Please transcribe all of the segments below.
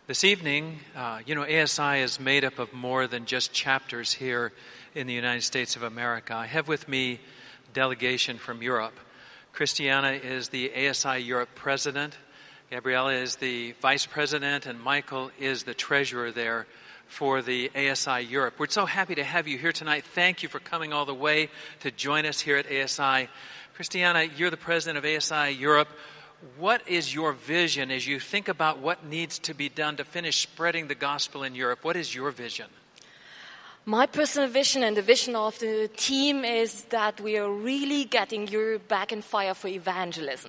This evening, ASI is made up of more than just chapters here in the United States of America. I have with me a delegation from Europe. Christiana is the ASI Europe president. Gabriella is the vice president, and Michael is the treasurer there for the ASI Europe. We're so happy to have you here tonight. Thank you for coming all the way to join us here at ASI. Christiana, you're the president of ASI Europe. What is your vision as you think about what needs to be done to finish spreading the gospel in Europe? What is your vision? My personal vision and the vision of the team is that we are really getting Europe back in fire for evangelism.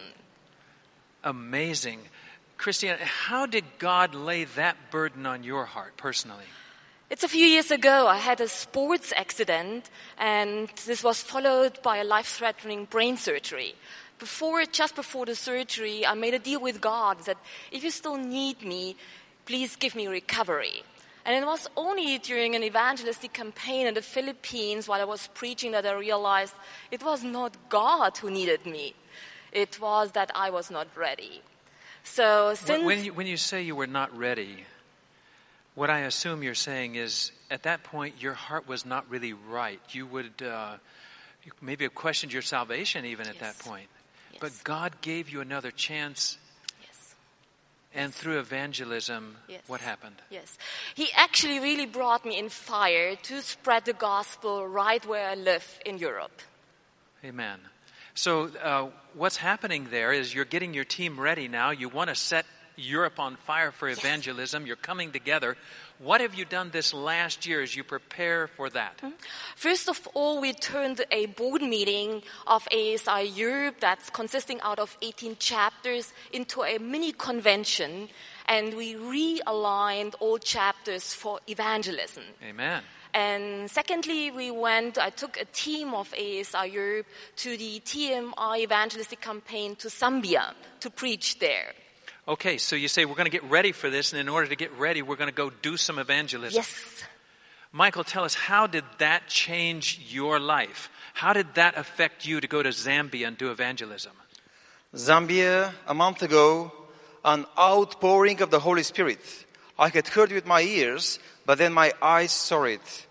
Amazing. Christiana, how did God lay that burden on your heart personally? It's a few years ago. I had a sports accident, and this was followed by a life-threatening brain surgery. Just before the surgery, I made a deal with God that if you still need me, please give me recovery. And it was only during an evangelistic campaign in the Philippines while I was preaching that I realized it was not God who needed me. It was that I was not ready. So when you say you were not ready, what I assume you're saying is at that point your heart was not really right. You would you maybe have questioned your salvation even at that point. Yes. But God gave you another chance. Yes. And through evangelism, what happened? Yes. He actually really brought me in fire to spread the gospel right where I live in Europe. Amen. So what's happening there is you're getting your team ready now. You want to set Europe on fire for evangelism. Yes. You're coming together. What have you done this last year as you prepare for that? First of all, we turned a board meeting of ASI Europe that's consisting out of 18 chapters into a mini convention, and we realigned all chapters for evangelism. Amen. And secondly, I took a team of ASI Europe to the TMI evangelistic campaign to Zambia to preach there. Okay, so you say we're going to get ready for this, and in order to get ready, we're going to go do some evangelism. Yes. Michael, tell us, how did that change your life? How did that affect you to go to Zambia and do evangelism? Zambia, a month ago, an outpouring of the Holy Spirit. I had heard with my ears, but then my eyes saw it.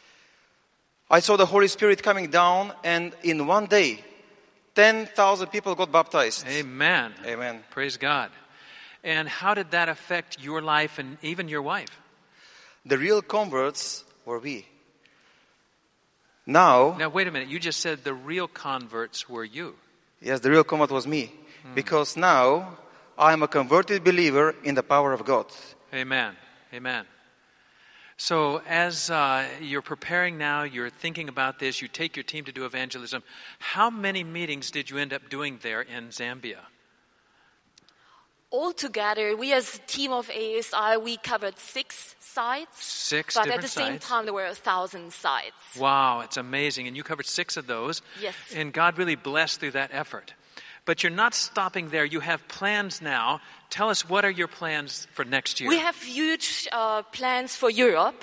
I saw the Holy Spirit coming down, and in one day, 10,000 people got baptized. Amen. Amen. Praise God. And how did that affect your life and even your wife? The real converts were we. Now, wait a minute. You just said the real converts were you. Yes, the real convert was me. Because now, I am a converted believer in the power of God. Amen. Amen. So as you're preparing now, you're thinking about this, you take your team to do evangelism. How many meetings did you end up doing there in Zambia? Altogether, we as a team of ASI, we covered 6 sites. 6 but different at the same sites? time, there were 1,000 sites. Wow, it's amazing. And you covered 6 of those. Yes. And God really blessed through that effort. But you're not stopping there. You have plans now. Tell us, what are your plans for next year? We have huge plans for Europe.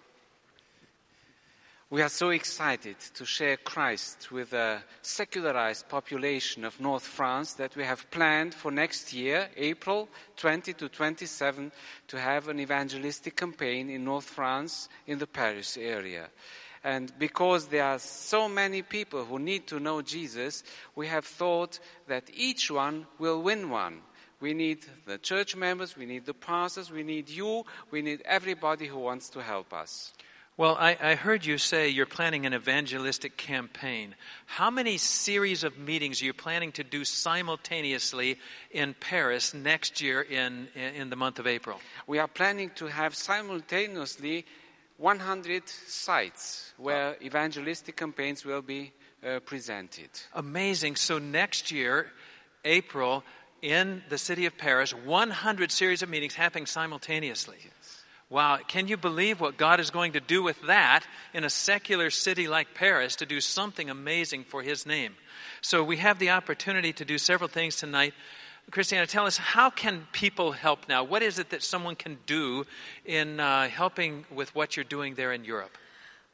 We are so excited to share Christ with a secularized population of North France that we have planned for next year, April 20 to 27, to have an evangelistic campaign in North France in the Paris area. And because there are so many people who need to know Jesus, we have thought that each one will win one. We need the church members, we need the pastors, we need you, we need everybody who wants to help us. Well, I heard you say you're planning an evangelistic campaign. How many series of meetings are you planning to do simultaneously in Paris next year in the month of April? We are planning to have simultaneously 100 sites where evangelistic campaigns will be presented. Amazing. So next year, April, in the city of Paris, 100 series of meetings happening simultaneously. Wow, can you believe what God is going to do with that in a secular city like Paris to do something amazing for His name? So we have the opportunity to do several things tonight. Christiana, tell us, how can people help now? What is it that someone can do in helping with what you're doing there in Europe?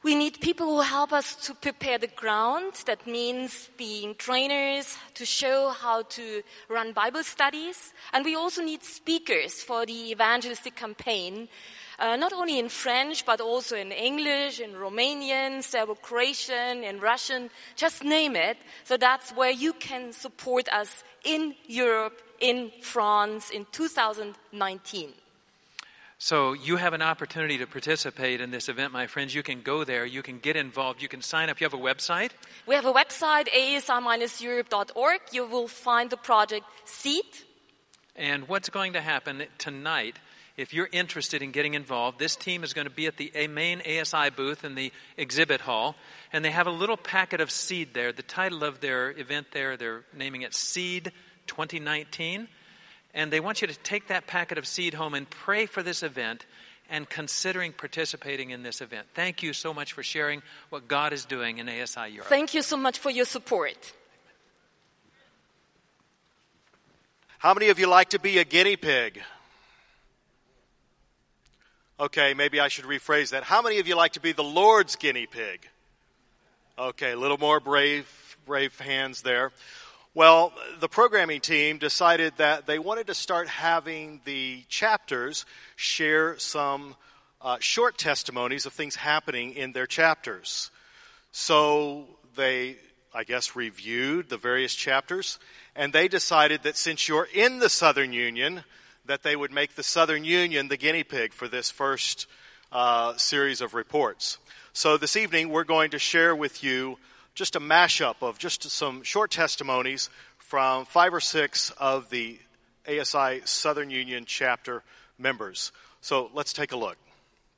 We need people who help us to prepare the ground. That means being trainers to show how to run Bible studies. And we also need speakers for the evangelistic campaign, not only in French, but also in English, in Romanian, Serbo-Croatian, in Russian, just name it. So that's where you can support us in Europe, in France, in 2019. So you have an opportunity to participate in this event, my friends. You can go there, you can get involved, you can sign up. You have a website? We have a website, asi-europe.org. You will find the project Seed. And what's going to happen tonight, if you're interested in getting involved, this team is going to be at the main ASI booth in the exhibit hall, and they have a little packet of seed there. The title of their event there, they're naming it Seed 2019. And they want you to take that packet of seed home and pray for this event and considering participating in this event. Thank you so much for sharing what God is doing in ASI Europe. Thank you so much for your support. How many of you like to be a guinea pig? Okay, maybe I should rephrase that. How many of you like to be the Lord's guinea pig? Okay, a little more brave hands there. Well, the programming team decided that they wanted to start having the chapters share some short testimonies of things happening in their chapters. So they, I guess, reviewed the various chapters, and they decided that since you're in the Southern Union, that they would make the Southern Union the guinea pig for this first series of reports. So this evening, we're going to share with you just a mashup of just some short testimonies from 5 or 6 of the ASI Southern Union chapter members. So let's take a look.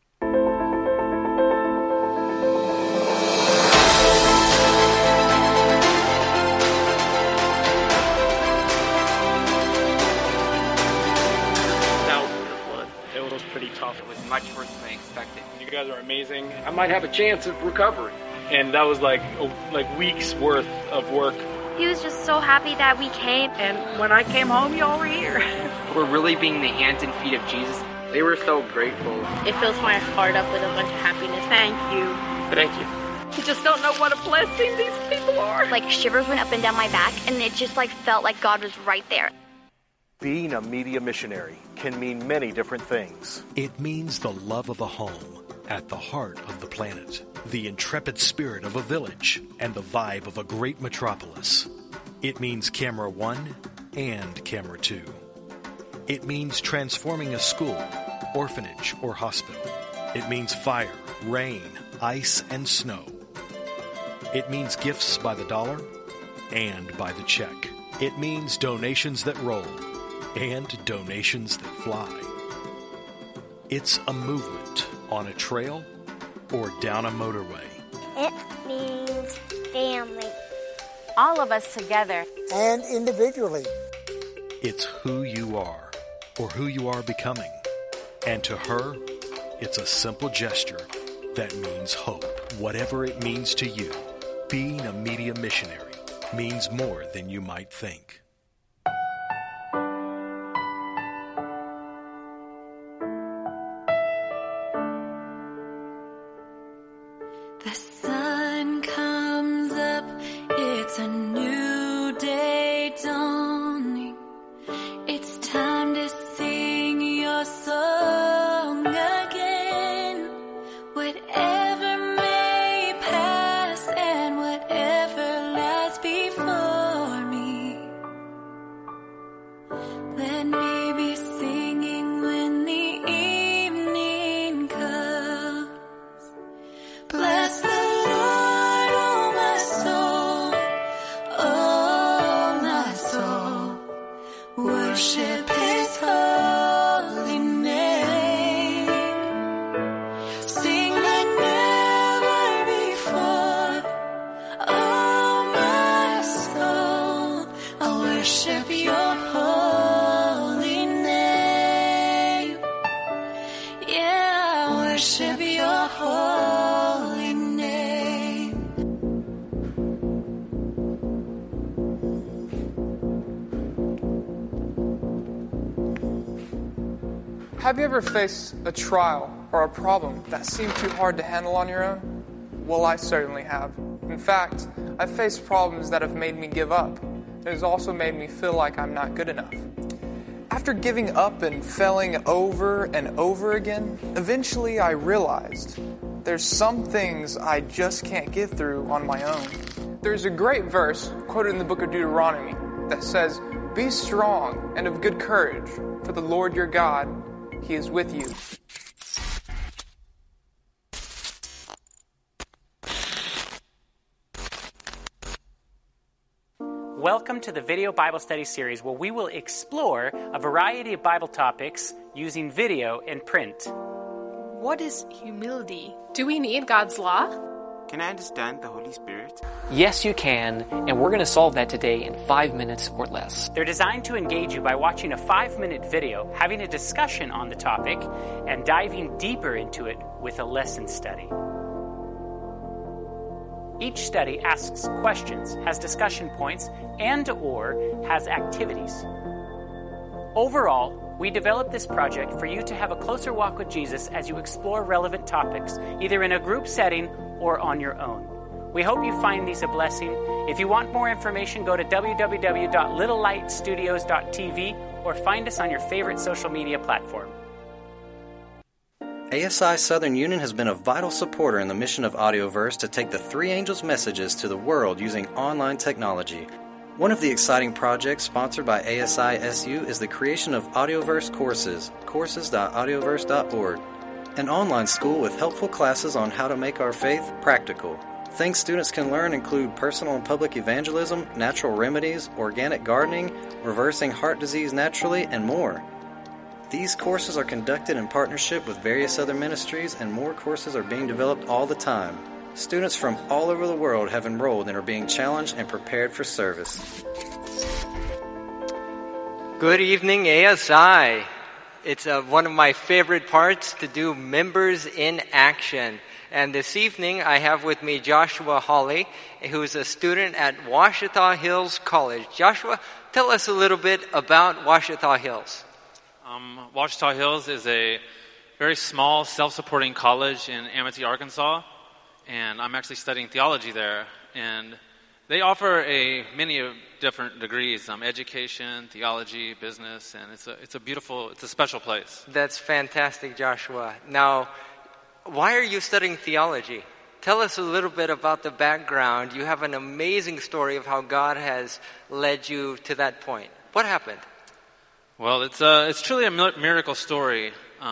It was pretty tough. It was much worse than I expected. You guys are amazing. I might have a chance of recovery. And that was like weeks worth of work. He was just so happy that we came. And when I came home, y'all were here. We're really being the hands and feet of Jesus. They were so grateful. It fills my heart up with a bunch of happiness. Thank you. Thank you. You just don't know what a blessing these people are. Like shivers went up and down my back, and it just felt like God was right there. Being a media missionary can mean many different things. It means the love of a home at the heart of the planet, the intrepid spirit of a village, and the vibe of a great metropolis. It means Camera 1 and Camera 2. It means transforming a school, orphanage, or hospital. It means fire, rain, ice, and snow. It means gifts by the dollar and by the check. It means donations that roll and donations that fly. It's a movement on a trail or down a motorway. It means family. All of us together. And individually. It's who you are or who you are becoming. And to her, it's a simple gesture that means hope. Whatever it means to you, being a media missionary means more than you might think. The sun comes up, it's a new day dawning. It's time to sing your song again. Whatever may pass and whatever lies before me, let me be singing when the evening comes. Bless the Lord, oh my soul, worship His holy name. Sing like never before, oh my soul, I worship Your holy name. Yeah, I worship Your holy name. Have you ever faced a trial or a problem that seemed too hard to handle on your own? Well, I certainly have. In fact, I've faced problems that have made me give up. It has also made me feel like I'm not good enough. After giving up and failing over and over again, eventually I realized there's some things I just can't get through on my own. There's a great verse quoted in the book of Deuteronomy that says, "Be strong and of good courage, for the Lord your God, He is with you." Welcome to the video Bible study series where we will explore a variety of Bible topics using video and print. What is humility? Do we need God's law? Can I understand the Holy Spirit? Yes, you can, and we're going to solve that today in 5 minutes or less. They're designed to engage you by watching a 5-minute video, having a discussion on the topic, and diving deeper into it with a lesson study. Each study asks questions, has discussion points, and/or has activities. Overall, we developed this project for you to have a closer walk with Jesus as you explore relevant topics, either in a group setting or on your own. We hope you find these a blessing. If you want more information, go to www.littlelightstudios.tv or find us on your favorite social media platform. ASI Southern Union has been a vital supporter in the mission of Audioverse to take the Three Angels messages to the world using online technology. One of the exciting projects sponsored by ASI SU is the creation of Audioverse Courses, courses.audioverse.org, an online school with helpful classes on how to make our faith practical. Things students can learn include personal and public evangelism, natural remedies, organic gardening, reversing heart disease naturally, and more. These courses are conducted in partnership with various other ministries, and more courses are being developed all the time. Students from all over the world have enrolled and are being challenged and prepared for service. Good evening, ASI. It's one of my favorite parts to do Members in Action. And this evening I have with me Joshua Hawley, who is a student at Ouachita Hills College. Joshua, tell us a little bit about Ouachita Hills. Ouachita Hills is a very small, self-supporting college in Amity, Arkansas, and I'm actually studying theology there. And they offer many different degrees: education, theology, business, and it's a special place. That's fantastic, Joshua. Now, why are you studying theology? Tell us a little bit about the background. You have an amazing story of how God has led you to that point. What happened? Well, it's truly a miracle story.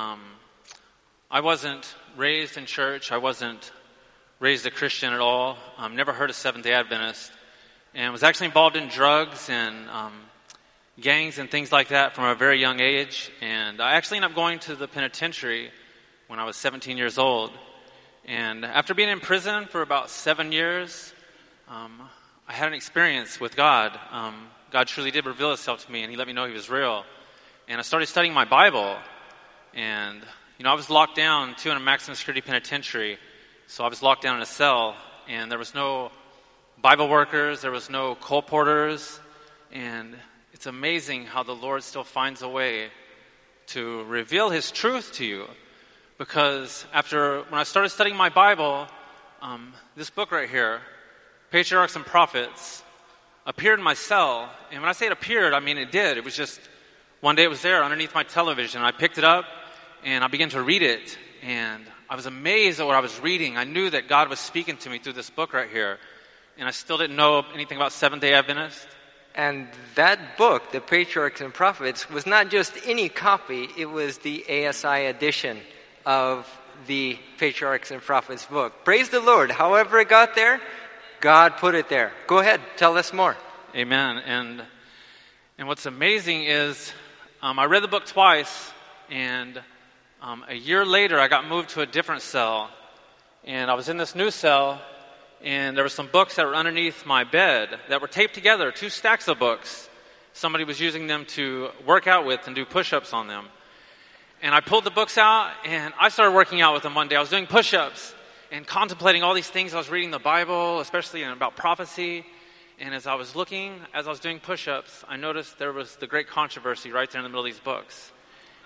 I wasn't raised in church. I wasn't raised a Christian at all. Never heard of Seventh-day Adventist, and was actually involved in drugs and gangs and things like that from a very young age. And I actually ended up going to the penitentiary when I was 17 years old. And after being in prison for about 7 years, I had an experience with God. God truly did reveal Himself to me, and He let me know He was real. And I started studying my Bible, and I was locked down too in a maximum security penitentiary. So I was locked down in a cell, and there was no Bible workers, there was no colporteurs, and it's amazing how the Lord still finds a way to reveal His truth to you. Because when I started studying my Bible, this book right here, Patriarchs and Prophets, appeared in my cell. And when I say it appeared, I mean it did. It was just, one day it was there underneath my television. I picked it up, and I began to read it, and I was amazed at what I was reading. I knew that God was speaking to me through this book right here, and I still didn't know anything about Seventh-day Adventist. And that book, The Patriarchs and Prophets, was not just any copy, it was the ASI edition of the Patriarchs and Prophets book. Praise the Lord. However it got there, God put it there. Go ahead, tell us more. Amen. And what's amazing is I read the book twice, and a year later I got moved to a different cell. And I was in this new cell, and there were some books that were underneath my bed that were taped together, 2 stacks of books. Somebody was using them to work out with and do push-ups on them. And I pulled the books out, and I started working out with them one day. I was doing push-ups and contemplating all these things. I was reading the Bible, especially about prophecy. And as I was doing push-ups, I noticed there was the great controversy right there in the middle of these books.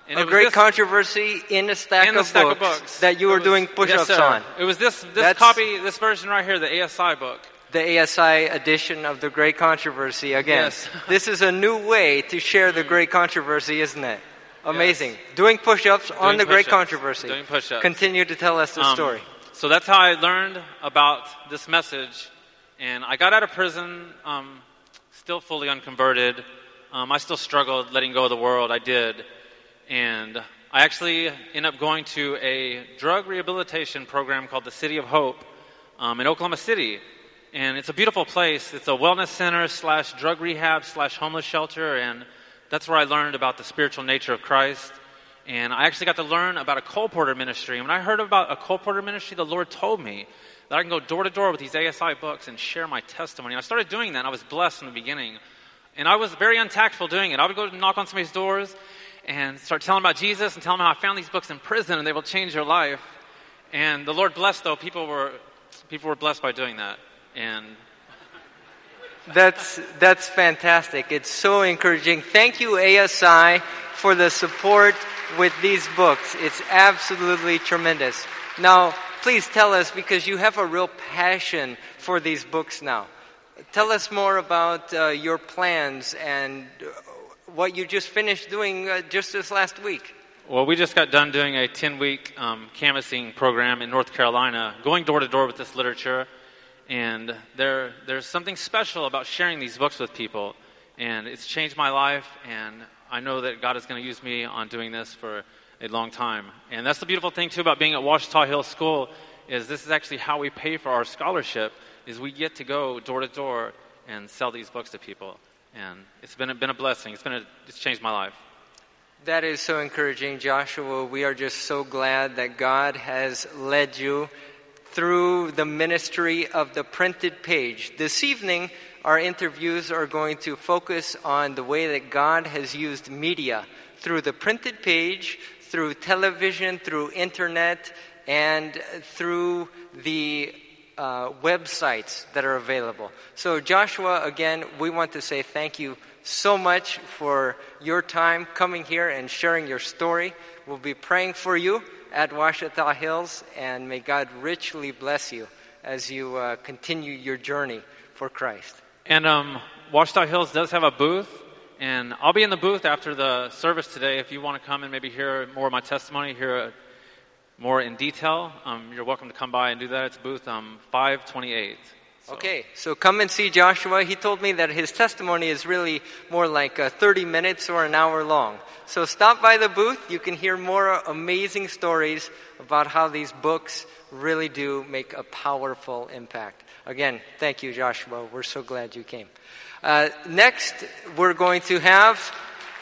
And a great controversy in a stack of books that you were doing push-ups on. It was this version right here, the ASI book. The ASI edition of The Great Controversy. Again, yes. This is a new way to share the Great Controversy, isn't it? Amazing. Yes. Doing push-ups on the Great Controversy. Doing push-ups. Continue to tell us the story. So that's how I learned about this message. And I got out of prison, still fully unconverted. I still struggled letting go of the world. I did. And I actually ended up going to a drug rehabilitation program called the City of Hope in Oklahoma City. And it's a beautiful place. It's a wellness center / drug rehab / homeless shelter. And that's where I learned about the spiritual nature of Christ. And I actually got to learn about a colporteur ministry. And when I heard about a colporteur ministry, the Lord told me that I can go door to door with these ASI books and share my testimony. And I started doing that, and I was blessed in the beginning. And I was very untactful doing it. I would go knock on somebody's doors and start telling about Jesus and telling them how I found these books in prison and they will change your life. And the Lord blessed, though. People were blessed by doing that. And that's fantastic. It's so encouraging. Thank you, ASI, for the support with these books. It's absolutely tremendous. Now, please tell us, because you have a real passion for these books now. Tell us more about your plans and what you just finished doing just this last week. Well, we just got done doing a 10-week canvassing program in North Carolina, going door to door with this literature. And there's something special about sharing these books with people. And it's changed my life, and I know that God is going to use me on doing this for a long time. And that's the beautiful thing, too, about being at Ouachita Hills School, is this is actually how we pay for our scholarship, is we get to go door to door and sell these books to people. And it's been a blessing. It's changed my life. That is so encouraging, Joshua. We are just so glad that God has led you through the ministry of the printed page. This evening, our interviews are going to focus on the way that God has used media through the printed page, through television, through internet, and through the websites that are available. So Joshua, again, we want to say thank you so much for your time coming here and sharing your story. We'll be praying for you at Ouachita Hills, and may God richly bless you as you continue your journey for Christ. And Ouachita Hills does have a booth, and I'll be in the booth after the service today. If you want to come and maybe hear more of my testimony, hear more in detail, you're welcome to come by and do that. It's booth 528. So. Okay, so come and see Joshua. He told me that his testimony is really more like 30 minutes or an hour long. So stop by the booth. You can hear more amazing stories about how these books really do make a powerful impact. Again, thank you, Joshua. We're so glad you came. Next, we're going to have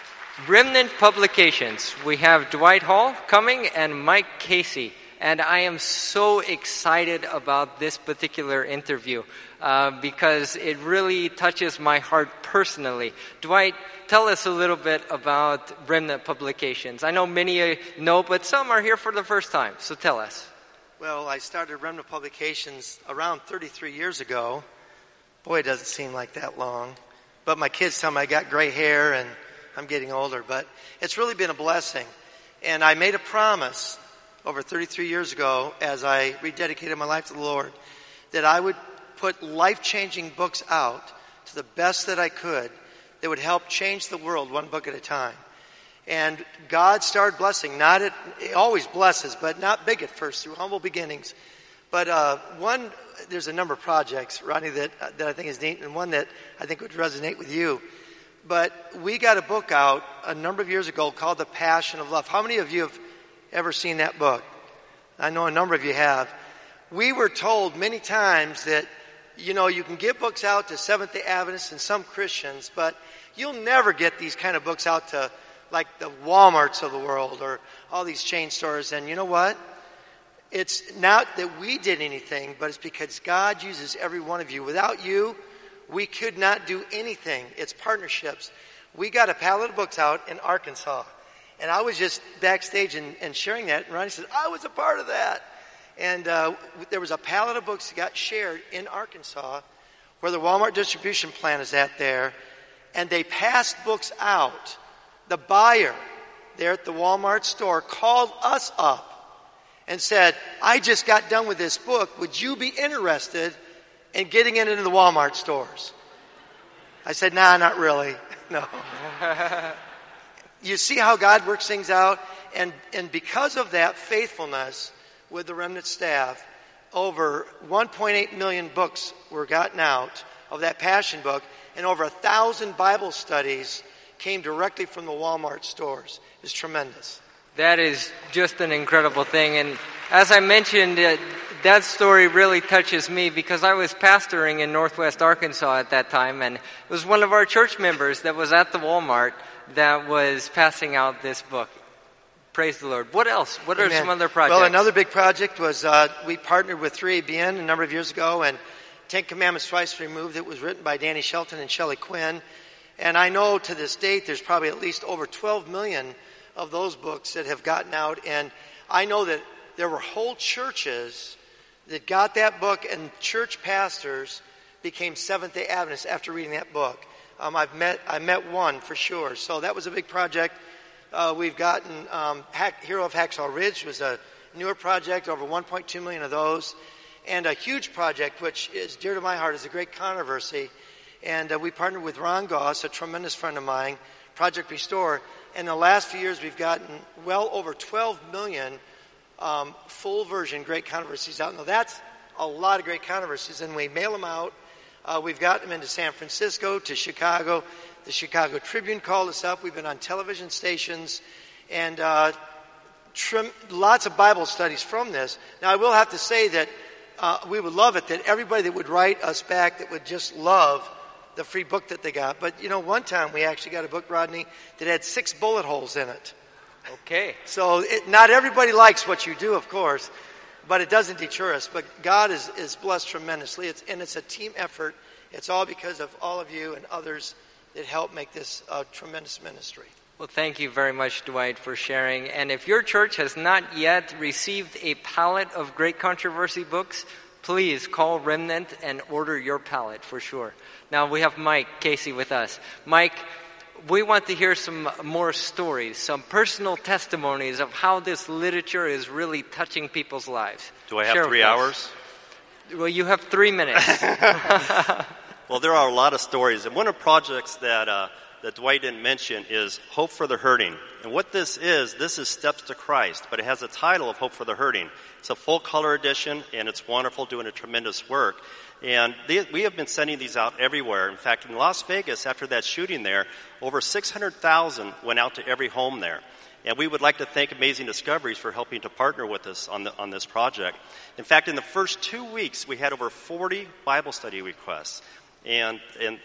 Remnant Publications. We have Dwight Hall coming and Mike Casey. And I am so excited about this particular interview because it really touches my heart personally. Dwight, tell us a little bit about Remnant Publications. I know many know, but some are here for the first time. So tell us. Well, I started Remnant Publications around 33 years ago. Boy, it doesn't seem like that long. But my kids tell me I got gray hair and I'm getting older. But it's really been a blessing. And I made a promise over 33 years ago, as I rededicated my life to the Lord, that I would put life-changing books out to the best that I could that would help change the world one book at a time. And God started blessing. He always blesses, but not big at first, through humble beginnings. But there's a number of projects, Rodney, that I think is neat, and one that I think would resonate with you. But we got a book out a number of years ago called The Passion of Love. How many of you have ever seen that book? I know a number of you have. We were told many times that, you can get books out to Seventh-day Adventists and some Christians, but you'll never get these kind of books out to like the Walmarts of the world or all these chain stores. And you know what? It's not that we did anything, but it's because God uses every one of you. Without you, we could not do anything. It's partnerships. We got a pallet of books out in Arkansas. And I was just backstage and sharing that. And Ronnie said, I was a part of that. And there was a pallet of books that got shared in Arkansas where the Walmart distribution plant is at there. And they passed books out. The buyer there at the Walmart store called us up and said, I just got done with this book. Would you be interested in getting it into the Walmart stores? I said, nah, not really. No. You see how God works things out? And because of that faithfulness with the remnant staff, over 1.8 million books were gotten out of that Passion book, and over 1,000 Bible studies came directly from the Walmart stores. It's tremendous. That is just an incredible thing. And as I mentioned, that story really touches me because I was pastoring in Northwest Arkansas at that time, and it was one of our church members that was at the Walmart that was passing out this book. Praise the Lord. What else? What are some other projects? Well, another big project was we partnered with 3ABN a number of years ago, and Ten Commandments Twice Removed. It was written by Danny Shelton and Shelley Quinn. And I know to this date there's probably at least over 12 million of those books that have gotten out. And I know that there were whole churches that got that book, and church pastors became Seventh-day Adventists after reading that book. I met one for sure. So that was a big project. We've gotten Hero of Hacksaw Ridge was a newer project, over 1.2 million of those. And a huge project, which is dear to my heart, is The Great Controversy. And we partnered with Ron Goss, a tremendous friend of mine, Project Restore. In the last few years, we've gotten well over 12 million full version Great Controversies out. Now, that's a lot of Great Controversies, and we mail them out. We've gotten them into San Francisco, to Chicago. The Chicago Tribune called us up. We've been on television stations, and lots of Bible studies from this. Now, I will have to say that we would love it that everybody that would write us back that would just love the free book that they got. But, one time we actually got a book, Rodney, that had 6 bullet holes in it. Okay. So not everybody likes what you do, of course, but it doesn't deter us. But God is blessed tremendously, and it's a team effort. It's all because of all of you and others that help make this a tremendous ministry. Well, thank you very much, Dwight, for sharing. And if your church has not yet received a pallet of Great Controversy books, please call Remnant and order your pallet for sure. Now we have Mike Casey with us. Mike, we want to hear some more stories, some personal testimonies of how this literature is really touching people's lives. Do I have 3 hours? Well, you have 3 minutes. Well, there are a lot of stories. And one of the projects that Dwight didn't mention is Hope for the Hurting. And what this is Steps to Christ, but it has a title of Hope for the Hurting. It's a full-color edition, and it's wonderful, doing a tremendous work. And we have been sending these out everywhere. In fact, in Las Vegas, after that shooting there, over 600,000 went out to every home there. And we would like to thank Amazing Discoveries for helping to partner with us on this project. In fact, in the first 2 weeks, we had over 40 Bible study requests. And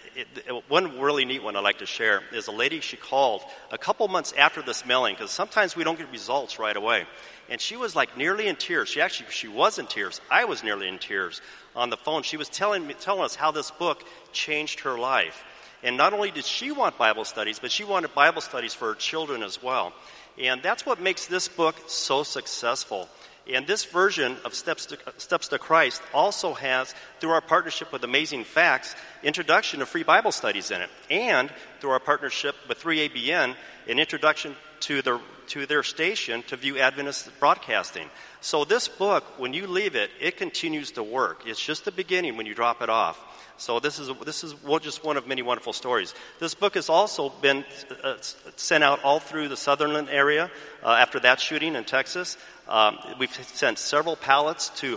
one really neat one I'd like to share is a lady, she called a couple months after this mailing, because sometimes we don't get results right away. And she was like nearly in tears. She was in tears. I was nearly in tears on the phone. She was telling us how this book changed her life. And not only did she want Bible studies, but she wanted Bible studies for her children as well. And that's what makes this book so successful. And this version of Steps to Christ also has, through our partnership with Amazing Facts, introduction of free Bible studies in it. And through our partnership with 3ABN, an introduction to their station to View Adventist Broadcasting. So this book, when you leave it, it continues to work. It's just the beginning when you drop it off. So this is just one of many wonderful stories. This book has also been sent out all through the Sutherland area after that shooting in Texas. We've sent several pallets to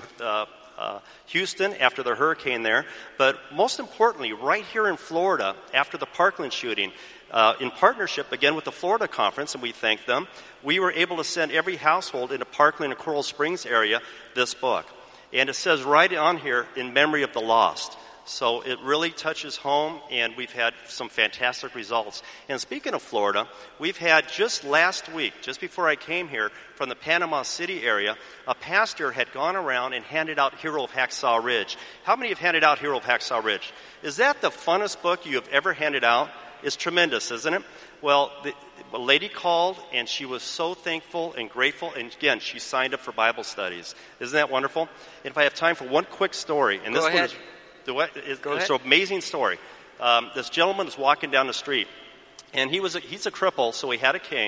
Houston after the hurricane there. But most importantly, right here in Florida, after the Parkland shooting, in partnership, again, with the Florida Conference, and we thank them, we were able to send every household in the Parkland and Coral Springs area this book. And it says right on here, in memory of the lost. So it really touches home, and we've had some fantastic results. And speaking of Florida, we've had just last week, just before I came here, from the Panama City area, a pastor had gone around and handed out Hero of Hacksaw Ridge. How many have handed out Hero of Hacksaw Ridge? Is that the funnest book you have ever handed out? It's tremendous, isn't it? Well, a lady called, and she was so thankful and grateful, and again, she signed up for Bible studies. Isn't that wonderful? And if I have time for one quick story, and this one is... It's an amazing story. This gentleman was walking down the street, and he's a cripple, so he had a cane,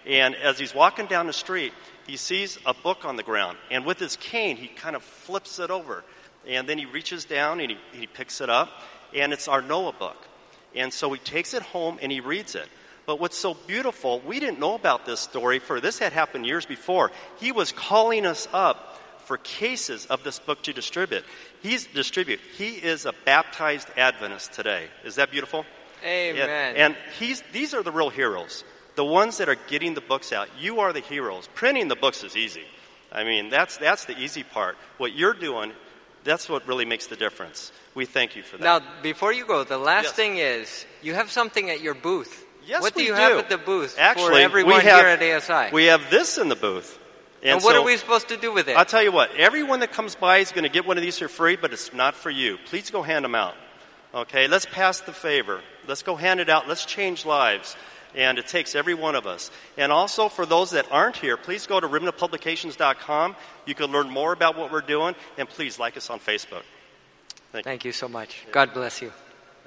And as he's walking down the street, he sees a book on the ground. And with his cane, he kind of flips it over. And then he reaches down and he picks it up. And it's our Noah book. And so he takes it home and he reads it. But what's so beautiful, we didn't know about this story, for this had happened years before. He was calling us up for cases of this book to distribute. He is a baptized Adventist today. Is that beautiful? Amen. And these are the real heroes. The ones that are getting the books out. You are the heroes. Printing the books is easy. I mean, that's the easy part. What you're doing, that's what really makes the difference. We thank you for that. Now, before you go, the last thing is, you have something at your booth. Yes, what do you do. have at the booth Actually, for everyone here at ASI? We have this in the booth. And what are we supposed to do with it? I'll tell you what, everyone that comes by is going to get one of these for free, but it's not for you. Please go hand them out. Okay, let's pass the favor. Let's go hand it out. Let's change lives. And it takes every one of us. And also, for those that aren't here, please go to RimnaPublications.com. You can learn more about what we're doing, and please like us on Facebook. Thank you so much. God bless you.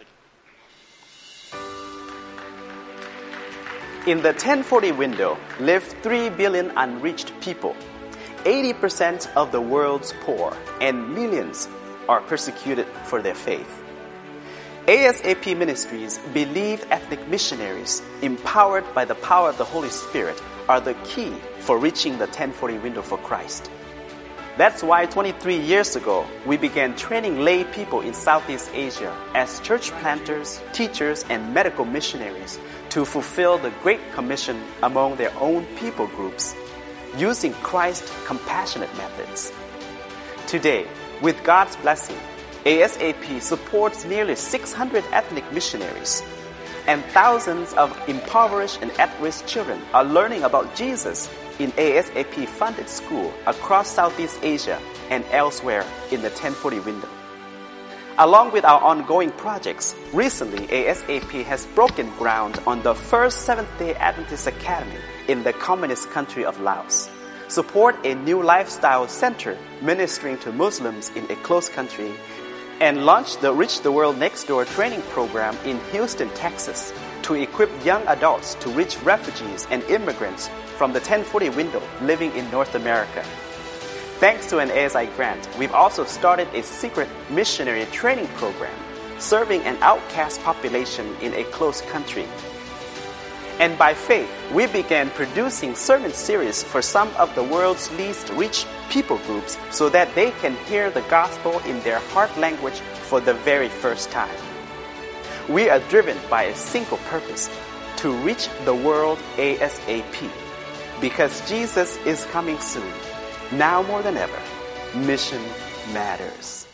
In the 1040 window live 3 billion unreached people, 80% of the world's poor, and millions are persecuted for their faith. ASAP Ministries believe ethnic missionaries, empowered by the power of the Holy Spirit, are the key for reaching the 1040 window for Christ. That's why 23 years ago, we began training lay people in Southeast Asia as church planters, teachers, and medical missionaries to fulfill the Great Commission among their own people groups, using Christ's compassionate methods. Today, with God's blessing, ASAP supports nearly 600 ethnic missionaries, and thousands of impoverished and at-risk children are learning about Jesus in ASAP-funded school across Southeast Asia and elsewhere in the 1040 window. Along with our ongoing projects, recently ASAP has broken ground on the first Seventh-day Adventist Academy in the communist country of Laos, support a new lifestyle center ministering to Muslims in a closed country, and launch the Reach the World Next Door training program in Houston, Texas, to equip young adults to reach refugees and immigrants from the 1040 window living in North America. Thanks to an ASI grant, we've also started a secret missionary training program serving an outcast population in a closed country. And by faith, we began producing sermon series for some of the world's least reached people groups so that they can hear the gospel in their heart language for the very first time. We are driven by a single purpose: to reach the world ASAP. Because Jesus is coming soon. Now more than ever, mission matters.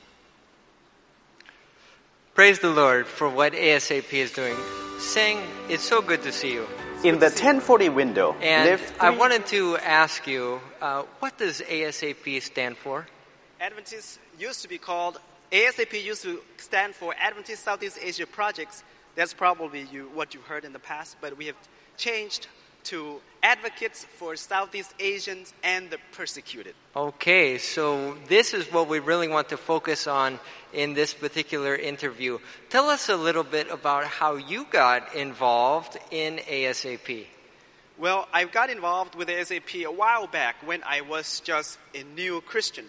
Praise the Lord for what ASAP is doing. Sing, it's so good to see you. In the 1040 window, and I wanted to ask you, what does ASAP stand for? ASAP used to stand for Adventist Southeast Asia Projects. That's probably what you heard in the past, but we have changed to Advocates for Southeast Asians and the Persecuted. Okay, so this is what we really want to focus on in this particular interview. Tell us a little bit about how you got involved in ASAP. Well, I got involved with ASAP a while back when I was just a new Christian.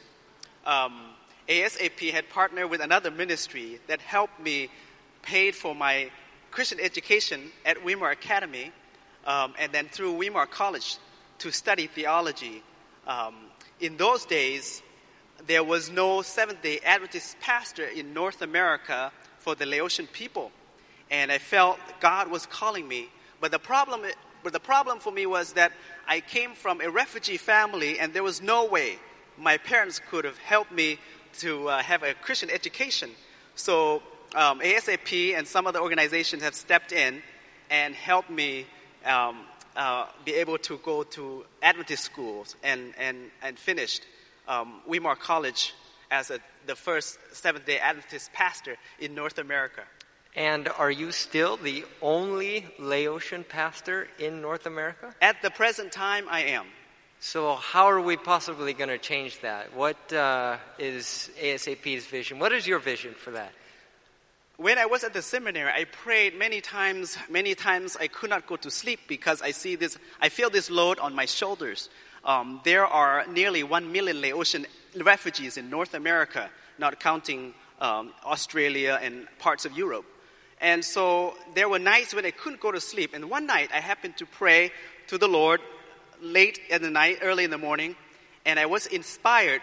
ASAP had partnered with another ministry that helped me pay for my Christian education at Weimar Academy, and then through Weimar College to study theology. In those days, there was no Seventh-day Adventist pastor in North America for the Laotian people, and I felt God was calling me. But the problem for me was that I came from a refugee family, and there was no way my parents could have helped me to have a Christian education. So ASAP and some other organizations have stepped in and helped me be able to go to Adventist schools and finished Weimar College as the first Seventh-day Adventist pastor in North America. And are you still the only Laotian pastor in North America? At the present time, I am. So how are we possibly going to change that? What is ASAP's vision? What is your vision for that? when I was at the seminary, I prayed many times. Many times I could not go to sleep because I feel this load on my shoulders. There are nearly 1 million Laotian refugees in North America, not counting Australia and parts of Europe. And so there were nights when I couldn't go to sleep. And one night I happened to pray to the Lord late at the night, early in the morning, and I was inspired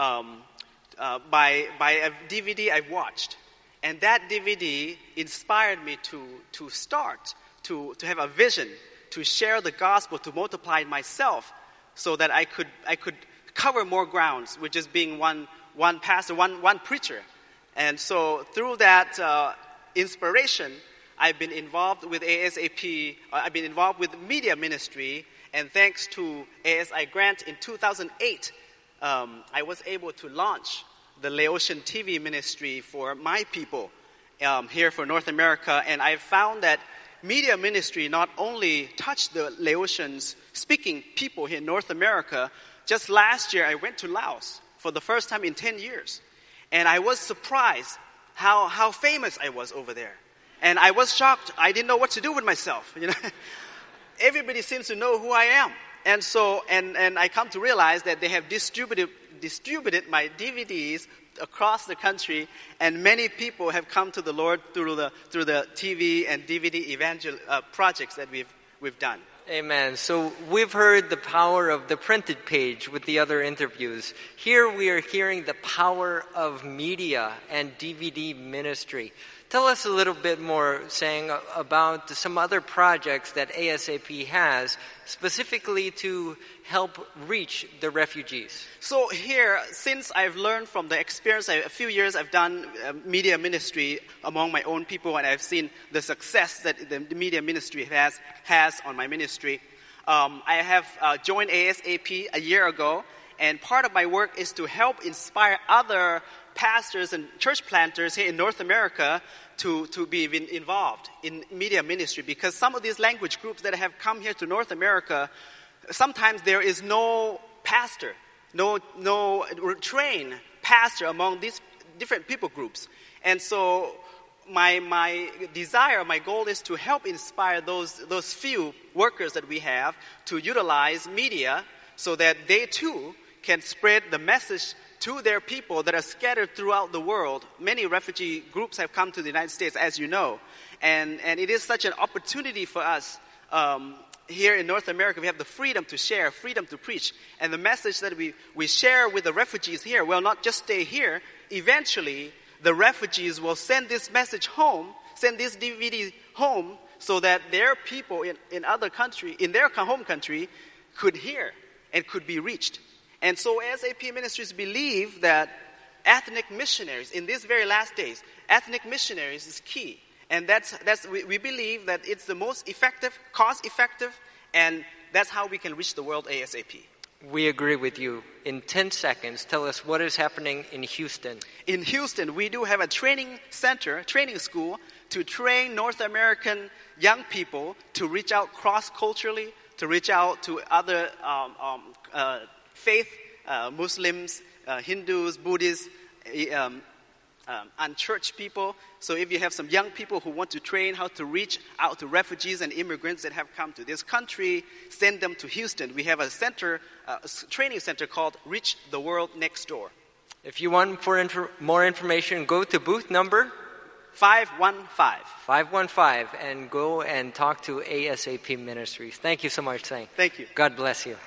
by a DVD I watched. And that DVD inspired me to start, to have a vision, to share the gospel, to multiply myself so that I could cover more grounds with just being one pastor, one preacher. And so through that inspiration, I've been involved with ASAP, I've been involved with media ministry, and thanks to ASI Grant in 2008, I was able to launch the Laotian TV ministry for my people here for North America. And I found that media ministry not only touched the Laotians speaking people here in North America. Just last year I went to Laos for the first time in 10 years. And I was surprised how famous I was over there. And I was shocked. I didn't know what to do with myself. Everybody seems to know who I am. And so, and I come to realize that they have distributed my DVDs across the country, and many people have come to the Lord through the TV and DVD projects that we've done. Amen. So we've heard the power of the printed page with the other interviews. Here we are hearing the power of media and DVD ministry. Tell us a little bit more, Sang, about some other projects that ASAP has specifically to help reach the refugees. So here, since I've learned from the experience, a few years I've done media ministry among my own people, and I've seen the success that the media ministry has on my ministry. I have joined ASAP a year ago, and part of my work is to help inspire other pastors and church planters here in North America to be involved in media ministry, because some of these language groups that have come here to North America, sometimes there is no pastor, no trained pastor among these different people groups. And so my desire, my goal is to help inspire those few workers that we have to utilize media so that they too can spread the message to their people that are scattered throughout the world. Many refugee groups have come to the United States, as you know. And it is such an opportunity for us here in North America. We have the freedom to share, freedom to preach. And the message that we share with the refugees here will not just stay here. Eventually, the refugees will send this message home, send this DVD home, so that their people in other country, in their home country, could hear and could be reached. And so ASAP Ministries believe that ethnic missionaries, in these very last days, ethnic missionaries is key. And we believe that it's the most effective, cost-effective, and that's how we can reach the world ASAP. We agree with you. In 10 seconds, tell us what is happening in Houston. In Houston, we do have a training center, training school, to train North American young people to reach out cross-culturally, to reach out to other faith, Muslims, Hindus, Buddhists, unchurched people. So if you have some young people who want to train how to reach out to refugees and immigrants that have come to this country, send them to Houston. We have a center, training center called Reach the World Next Door. If you want more information, go to booth number 515 and go and talk to ASAP Ministries. Thank you so much, Sang. Thank you. God bless you.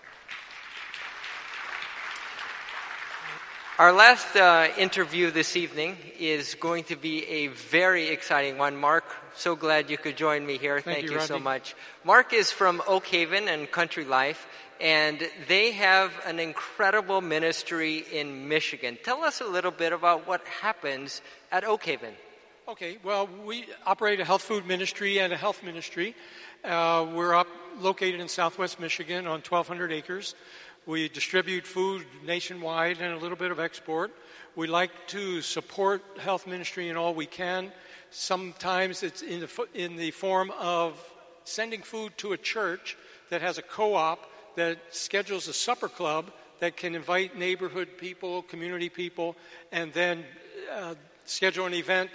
Our last interview this evening is going to be a very exciting one. Mark, so glad you could join me here. Thank you so much. Mark is from Oak Haven and Country Life, and they have an incredible ministry in Michigan. Tell us a little bit about what happens at Oak Haven. Okay, well, we operate a health food ministry and a health ministry. We're located in southwest Michigan on 1,200 acres. We distribute food nationwide and a little bit of export. We like to support health ministry in all we can. Sometimes it's in the form of sending food to a church that has a co-op that schedules a supper club that can invite neighborhood people, community people, and then schedule an event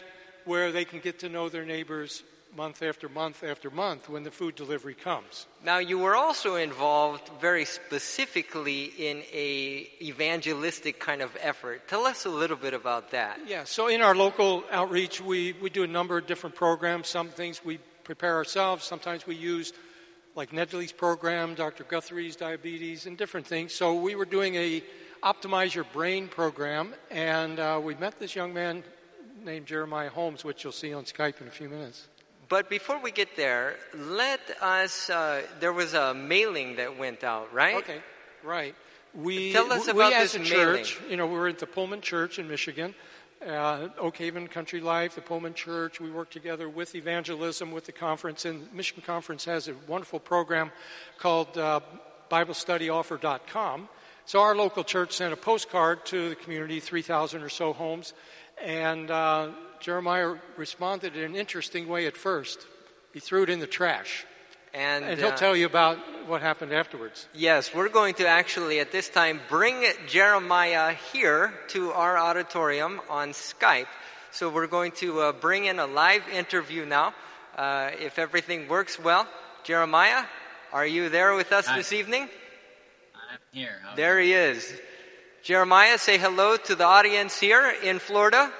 where they can get to know their neighbors month after month after month when the food delivery comes. Now, you were also involved very specifically in a evangelistic kind of effort. Tell us a little bit about that. Yeah, so in our local outreach, we do a number of different programs. Some things we prepare ourselves. Sometimes we use, like Nedley's program, Dr. Guthrie's diabetes, and different things. So we were doing a Optimize Your Brain program, and we met this young man named Jeremiah Holmes, which you'll see on Skype in a few minutes. But before we get there, let us, there was a mailing that went out, right? Okay, right. Tell us about as this a mailing. church, we're at the Pullman Church in Michigan, Oak Haven Country Life, the Pullman Church. We work together with evangelism, with the conference, and Michigan Conference has a wonderful program called BibleStudyOffer.com. So our local church sent a postcard to the community, 3,000 or so homes, and Jeremiah responded in an interesting way at first. He threw it in the trash. And he'll tell you about what happened afterwards. Yes, we're going to actually at this time bring Jeremiah here to our auditorium on Skype. So we're going to bring in a live interview now. If everything works well. Jeremiah, are you there with us this evening? I'm here. There he is. Jeremiah, say hello to the audience here in Florida.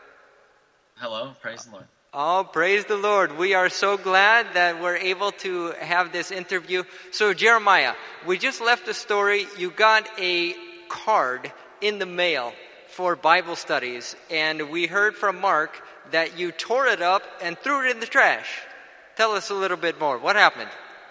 Hello, praise the Lord. Oh, praise the Lord. We are so glad that we're able to have this interview. So, Jeremiah, we just left a story. You got a card in the mail for Bible studies, and we heard from Mark that you tore it up and threw it in the trash. Tell us a little bit more. What happened?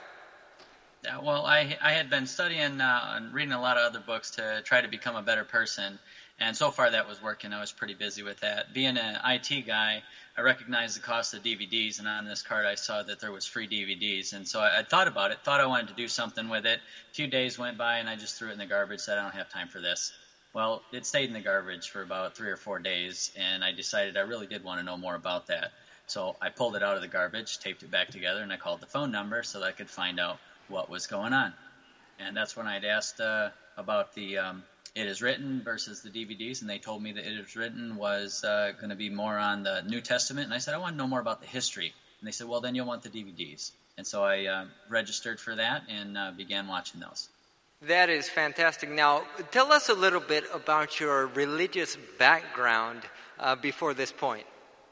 Well, I had been studying and reading a lot of other books to try to become a better person. And so far that was working. I was pretty busy with that. Being an IT guy, I recognized the cost of DVDs, and on this card I saw that there was free DVDs. And so I thought about it, thought I wanted to do something with it. A few days went by, and I just threw it in the garbage, said I don't have time for this. Well, it stayed in the garbage for about 3 or 4 days, and I decided I really did want to know more about that. So I pulled it out of the garbage, taped it back together, and I called the phone number so that I could find out what was going on. And that's when I'd asked about the It Is Written versus the DVDs, and they told me that It Is Written was going to be more on the New Testament, and I said, I want to know more about the history. And they said, well, then you'll want the DVDs. And so I registered for that and began watching those. That is fantastic. Now, tell us a little bit about your religious background before this point.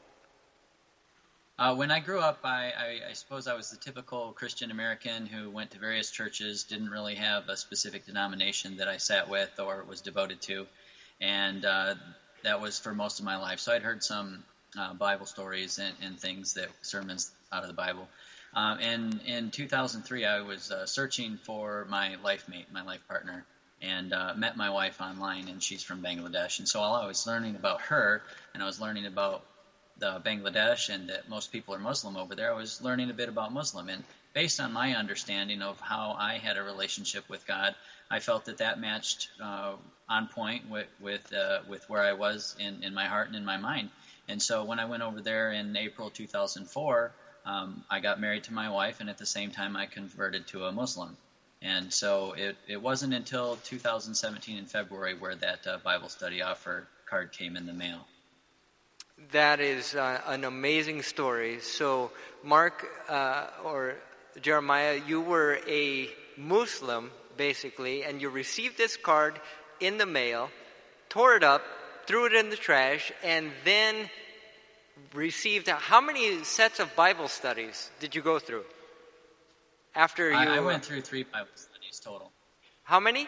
When I grew up, I suppose I was the typical Christian American who went to various churches, didn't really have a specific denomination that I sat with or was devoted to, and that was for most of my life. So I'd heard some Bible stories and things, that sermons out of the Bible. And in 2003, I was searching for my life mate, my life partner, and met my wife online, and she's from Bangladesh. And so while I was learning about her, and I was learning about Bangladesh and that most people are Muslim over there, I was learning a bit about Muslim. And based on my understanding of how I had a relationship with God, I felt that matched on point with where I was in my heart and in my mind. And so when I went over there in April 2004, I got married to my wife, and at the same time I converted to a Muslim. And so it wasn't until 2017 in February where that Bible study offer card came in the mail. That is an amazing story. So, Mark or Jeremiah, you were a Muslim, basically, and you received this card in the mail, tore it up, threw it in the trash, and then received... How many sets of Bible studies did you go through? After I went through 3 Bible studies total. How many?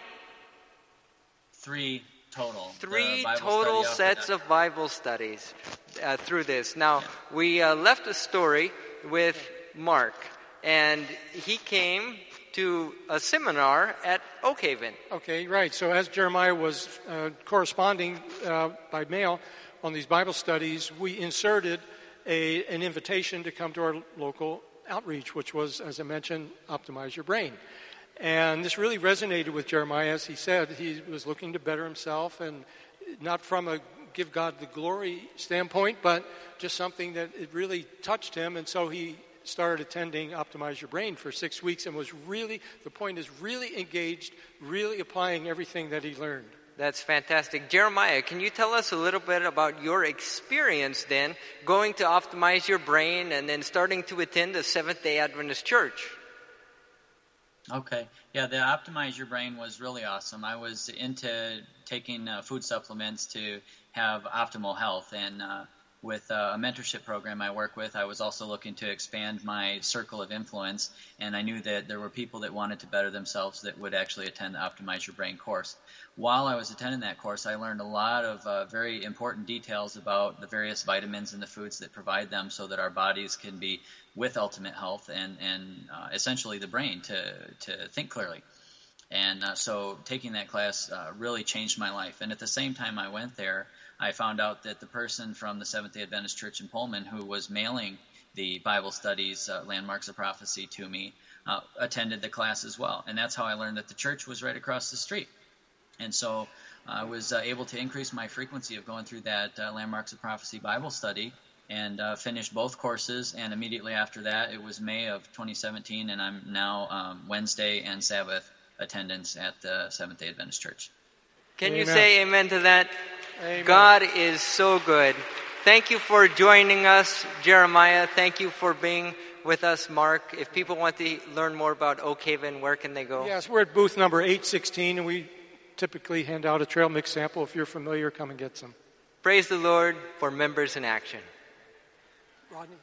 3 total. 3 total sets of Bible studies through this. Now, we left a story with Mark, and he came to a seminar at Oak Haven. Okay, right. So as Jeremiah was corresponding by mail on these Bible studies, we inserted an invitation to come to our local outreach, which was, as I mentioned, Optimize Your Brain. And this really resonated with Jeremiah. As he said, he was looking to better himself, and not from a give God the glory standpoint, but just something that it really touched him. And so he started attending Optimize Your Brain for 6 weeks and was really, the point is, really engaged, really applying everything that he learned. That's fantastic. Jeremiah, can you tell us a little bit about your experience then going to optimize your brain and then starting to attend a Seventh-day Adventist church? Okay. Yeah, the Optimize Your Brain was really awesome. I was into taking food supplements to have optimal health, and with a mentorship program I work with, I was also looking to expand my circle of influence, and I knew that there were people that wanted to better themselves that would actually attend the Optimize Your Brain course. While I was attending that course, I learned a lot of very important details about the various vitamins and the foods that provide them so that our bodies can be with ultimate health and essentially the brain to think clearly. And so taking that class really changed my life. And at the same time I went there, I found out that the person from the Seventh-day Adventist Church in Pullman who was mailing the Bible studies, Landmarks of Prophecy, to me, attended the class as well. And that's how I learned that the church was right across the street. And so I was able to increase my frequency of going through that Landmarks of Prophecy Bible study and finished both courses. And immediately after that, it was May of 2017, and I'm now Wednesday and Sabbath attendance at the Seventh-day Adventist Church. Can you say amen to that? Amen. God is so good. Thank you for joining us, Jeremiah. Thank you for being with us, Mark. If people want to learn more about Oak Haven, where can they go? Yes, we're at booth number 816, and we typically hand out a trail mix sample. If you're familiar, come and get some. Praise the Lord for Members in Action. Rodney.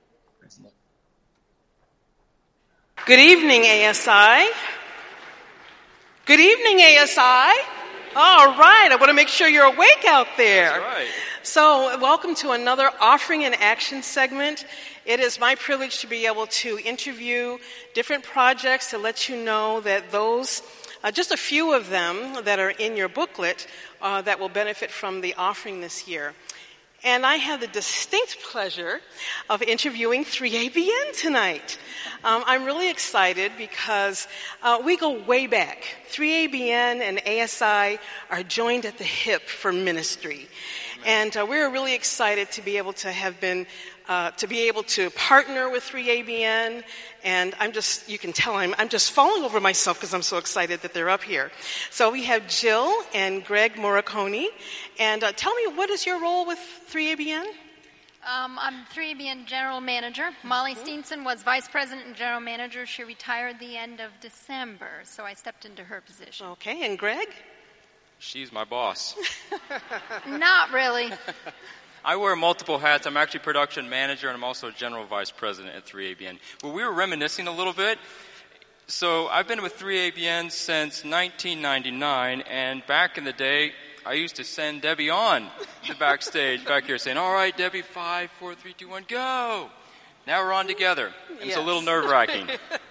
Good evening, ASI. Good evening, ASI. All right, I want to make sure you're awake out there. That's right. So, welcome to another Offering in Action segment. It is my privilege to be able to interview different projects to let you know that those, just a few of them that are in your booklet that will benefit from the offering this year. And I have the distinct pleasure of interviewing 3ABN tonight. I'm really excited because we go way back. 3ABN and ASI are joined at the hip for ministry. And we're really excited to be able to have been, to be able to partner with 3ABN. And you can tell I'm just falling over myself because I'm so excited that they're up here. So we have Jill and Greg Morricone. And tell me, what is your role with 3ABN? I'm 3ABN General Manager. Molly Steenson was Vice President and General Manager. She retired the end of December, so I stepped into her position. Okay, and Greg? She's my boss. Not really. I wear multiple hats. I'm actually production manager, and I'm also general vice president at 3ABN. Well, we were reminiscing a little bit. So I've been with 3ABN since 1999, and back in the day, I used to send Debbie on the backstage back here saying, all right, Debbie, 5, 4, 3, 2, 1, go. Now we're on together. And It's a little nerve-wracking.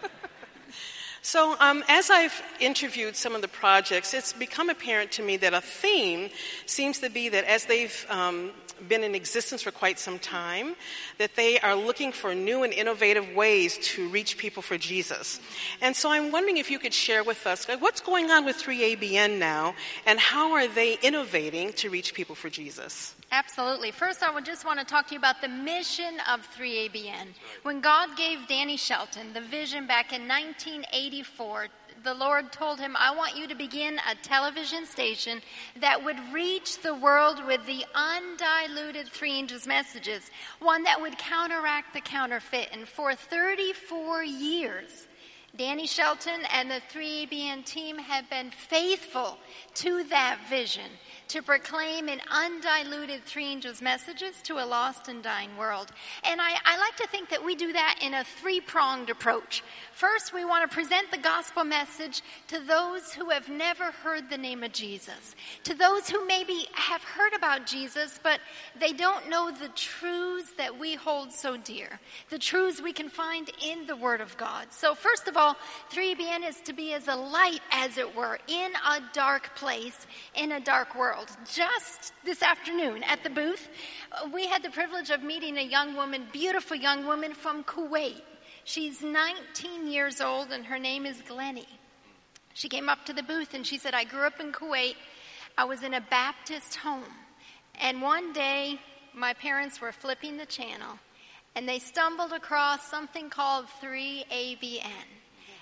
So as I've interviewed some of the projects, it's become apparent to me that a theme seems to be that as they've been in existence for quite some time, that they are looking for new and innovative ways to reach people for Jesus. And so I'm wondering if you could share with us what's going on with 3ABN now, and how are they innovating to reach people for Jesus? Absolutely. First, I would just want to talk to you about the mission of 3ABN. When God gave Danny Shelton the vision back in 1984, the Lord told him, I want you to begin a television station that would reach the world with the undiluted Three Angels messages, one that would counteract the counterfeit. And for 34 years, Danny Shelton and the 3ABN team have been faithful to that vision, to proclaim an undiluted Three Angels messages to a lost and dying world. And I like to think that we do that in a three-pronged approach. First, we want to present the gospel message to those who have never heard the name of Jesus, to those who maybe have heard about Jesus, but they don't know the truths that we hold so dear, the truths we can find in the Word of God. So first of all, 3ABN is to be as a light, as it were, in a dark place, in a dark world. Just this afternoon at the booth, we had the privilege of meeting a young woman, beautiful young woman from Kuwait. She's 19 years old, and her name is Glennie. She came up to the booth, and she said, I grew up in Kuwait. I was in a Baptist home. And one day, my parents were flipping the channel, and they stumbled across something called 3ABN.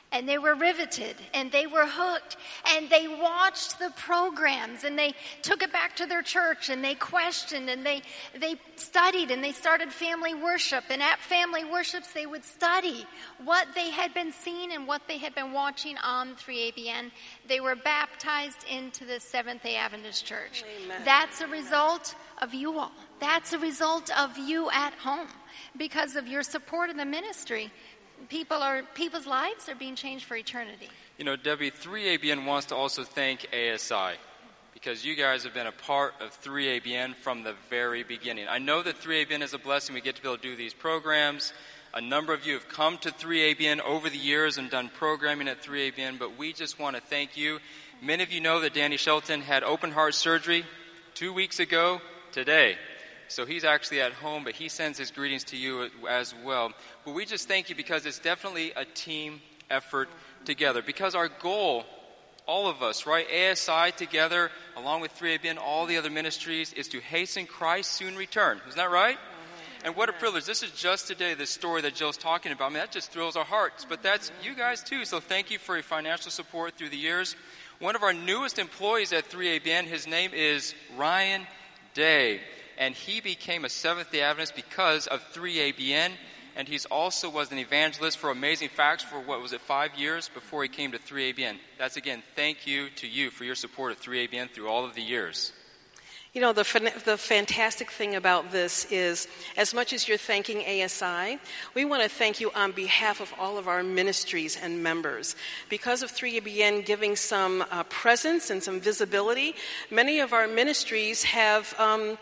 And they were riveted, and they were hooked, and they watched the programs, and they took it back to their church, and they questioned, and they studied, and they started family worship. And at family worships, they would study what they had been seeing and what they had been watching on 3ABN. They were baptized into the Seventh-day Adventist Church. Amen. That's a result of you all. That's a result of you at home because of your support of the ministry. People's lives are being changed for eternity. You know, Debbie, 3ABN wants to also thank ASI because you guys have been a part of 3ABN from the very beginning. I know that 3ABN is a blessing. We get to be able to do these programs. A number of you have come to 3ABN over the years and done programming at 3ABN, but we just want to thank you. Many of you know that Danny Shelton had open heart surgery 2 weeks ago today. So he's actually at home, but he sends his greetings to you as well. But we just thank you because it's definitely a team effort together. Because our goal, all of us, right, ASI together, along with 3ABN, all the other ministries, is to hasten Christ's soon return. Isn't that right? And what a privilege. This is just today, this story that Jill's talking about. I mean, that just thrills our hearts. But that's you guys too. So thank you for your financial support through the years. One of our newest employees at 3ABN, his name is Ryan Day. And he became a Seventh-day Adventist because of 3ABN. And he's also was an evangelist for Amazing Facts for, 5 years before he came to 3ABN. That's, again, thank you to you for your support of 3ABN through all of the years. You know, the fantastic thing about this is, as much as you're thanking ASI, we want to thank you on behalf of all of our ministries and members. Because of 3ABN giving some presence and some visibility, many of our ministries have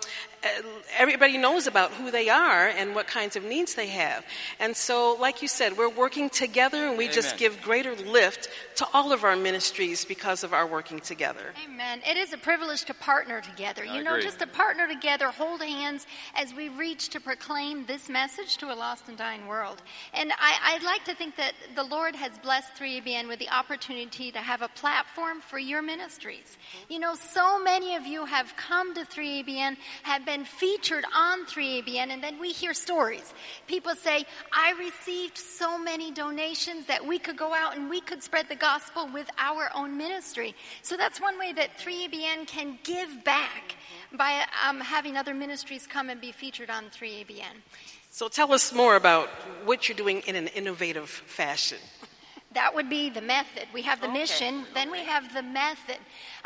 everybody knows about who they are and what kinds of needs they have. And so, like you said, we're working together, and we Amen. Just give greater lift to all of our ministries because of our working together. Amen. It is a privilege to partner together. You know, just to partner together, hold hands as we reach to proclaim this message to a lost and dying world. And I'd like to think that the Lord has blessed 3ABN with the opportunity to have a platform for your ministries. You know, so many of you have come to 3ABN, have been featured on 3ABN, and then we hear stories. People say, I received so many donations that we could go out and we could spread the gospel with our own ministry. So that's one way that 3ABN can give back by having other ministries come and be featured on 3ABN. So tell us more about what you're doing in an innovative fashion. That would be the method. We have the mission, then we have the method.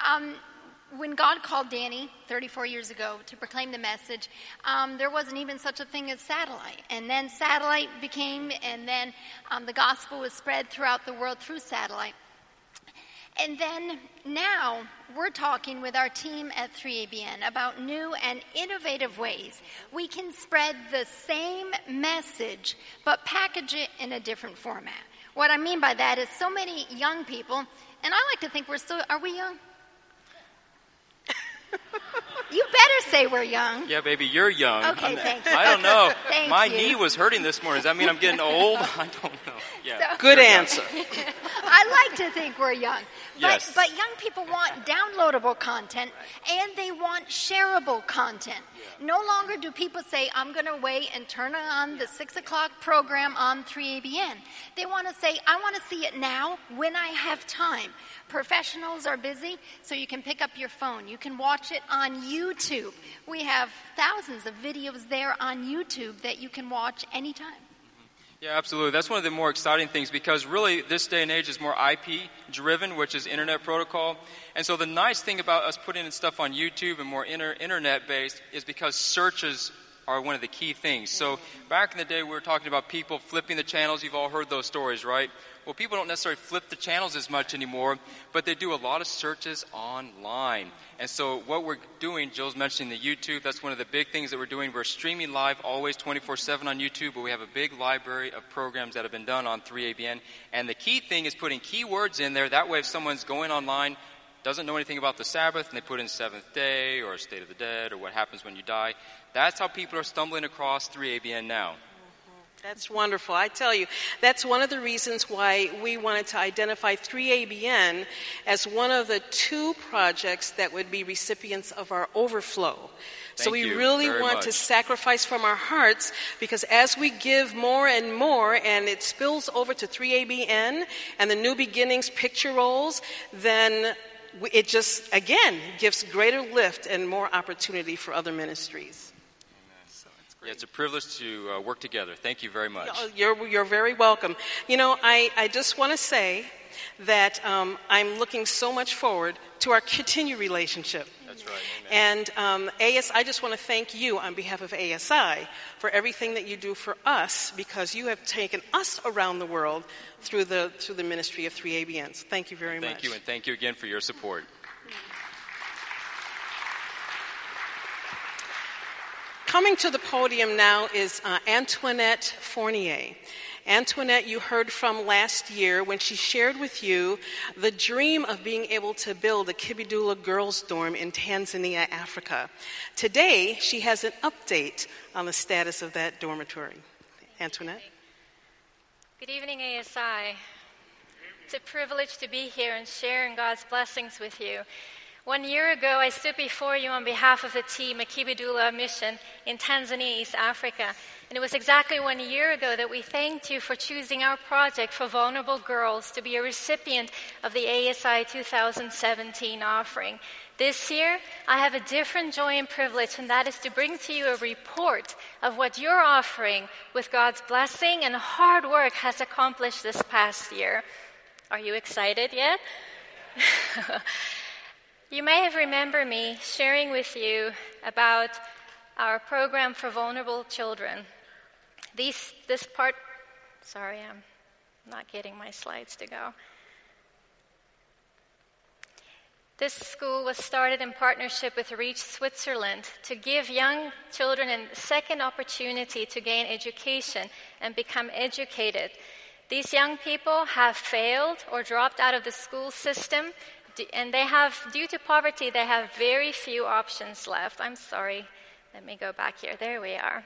When God called Danny 34 years ago to proclaim the message, there wasn't even such a thing as satellite. And then satellite became, and then the gospel was spread throughout the world through satellite. And then now we're talking with our team at 3ABN about new and innovative ways we can spread the same message but package it in a different format. What I mean by that is so many young people, and I like to think are we young? You better say we're young. Yeah, baby, you're young. Okay, thank you. I don't know. Thank My you. knee was hurting this morning. Does that mean I'm getting old? I don't know. Yeah. Good answer. I like to think we're young. Yes. But young people want downloadable content and they want shareable content. No longer do people say, I'm going to wait and turn on the 6 o'clock program on 3ABN. They want to say, I want to see it now when I have time. Professionals are busy, so you can pick up your phone. You can watch it on YouTube. We have thousands of videos there on YouTube that you can watch anytime. Yeah, absolutely. That's one of the more exciting things because really this day and age is more IP driven, which is internet protocol. And so the nice thing about us putting in stuff on YouTube and more internet based is because searches are one of the key things. So back in the day we were talking about people flipping the channels. You've all heard those stories, right? Well, people don't necessarily flip the channels as much anymore, but they do a lot of searches online. And so what we're doing, Jill's mentioning the YouTube, that's one of the big things that we're doing. We're streaming live always 24/7 on YouTube, but we have a big library of programs that have been done on 3ABN. And the key thing is putting keywords in there. That way if someone's going online, doesn't know anything about the Sabbath, and they put in Seventh Day or State of the Dead or what happens when you die, that's how people are stumbling across 3ABN now. That's wonderful. I tell you, that's one of the reasons why we wanted to identify 3ABN as one of the 2 projects that would be recipients of our overflow. So we really want to sacrifice from our hearts, because as we give more and more and it spills over to 3ABN and the New Beginnings picture rolls, then it just, again, gives greater lift and more opportunity for other ministries. Yeah, it's a privilege to work together. Thank you very much. You're very welcome. You know, I just want to say that I'm looking so much forward to our continued relationship. That's right. Amen. And I just want to thank you on behalf of ASI for everything that you do for us, because you have taken us around the world through the ministry of 3ABNs. Thank you very much. Thank you, and thank you again for your support. Coming to the podium now is Antoinette Fournier. Antoinette, you heard from last year when she shared with you the dream of being able to build a Kibidula girls' dorm in Tanzania, Africa. Today, she has an update on the status of that dormitory. Antoinette? Good evening, ASI. It's a privilege to be here and sharing God's blessings with you. 1 year ago, I stood before you on behalf of the team at Kibidula Mission in Tanzania, East Africa. And it was exactly 1 year ago that we thanked you for choosing our project for vulnerable girls to be a recipient of the ASI 2017 offering. This year, I have a different joy and privilege, and that is to bring to you a report of what your offering, with God's blessing and hard work, has accomplished this past year. Are you excited yet? You may have remembered me sharing with you about our program for vulnerable children. Sorry, I'm not getting my slides to go. This school was started in partnership with Reach Switzerland to give young children a second opportunity to gain education and become educated. These young people have failed or dropped out of the school system, and due to poverty, they have very few options left. I'm sorry. Let me go back here. There we are.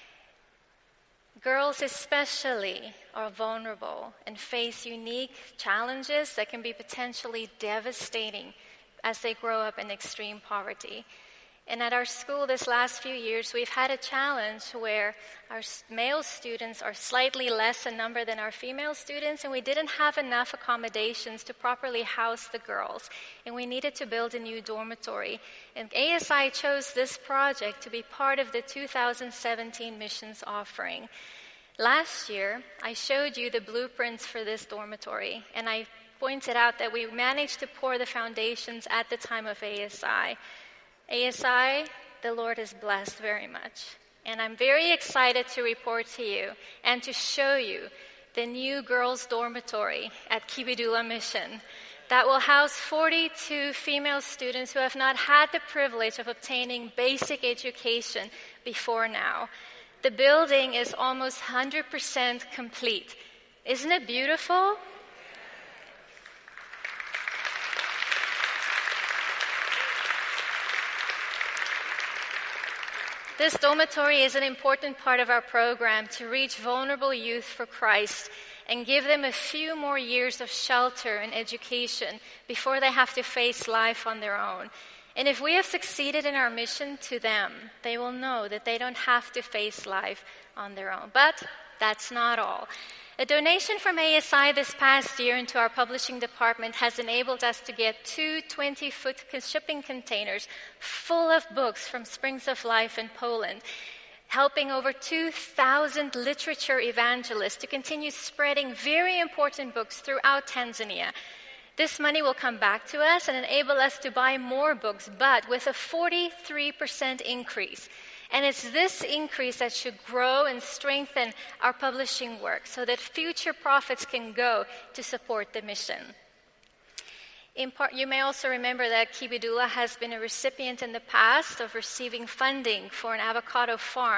Girls especially are vulnerable and face unique challenges that can be potentially devastating as they grow up in extreme poverty. And at our school this last few years, we've had a challenge where our male students are slightly less in number than our female students, and we didn't have enough accommodations to properly house the girls. And we needed to build a new dormitory. And ASI chose this project to be part of the 2017 missions offering. Last year, I showed you the blueprints for this dormitory, and I pointed out that we managed to pour the foundations at the time of ASI. ASI, the Lord has blessed very much. And I'm very excited to report to you and to show you the new girls' dormitory at Kibidula Mission that will house 42 female students who have not had the privilege of obtaining basic education before now. The building is almost 100% complete. Isn't it beautiful? This dormitory is an important part of our program to reach vulnerable youth for Christ and give them a few more years of shelter and education before they have to face life on their own. And if we have succeeded in our mission to them, they will know that they don't have to face life on their own. But that's not all. A donation from ASI this past year into our publishing department has enabled us to get 2 20-foot shipping containers full of books from Springs of Life in Poland, helping over 2,000 literature evangelists to continue spreading very important books throughout Tanzania. This money will come back to us and enable us to buy more books, but with a 43% increase. And it's this increase that should grow and strengthen our publishing work so that future profits can go to support the mission. In part, you may also remember that Kibidula has been a recipient in the past of receiving funding for an avocado farm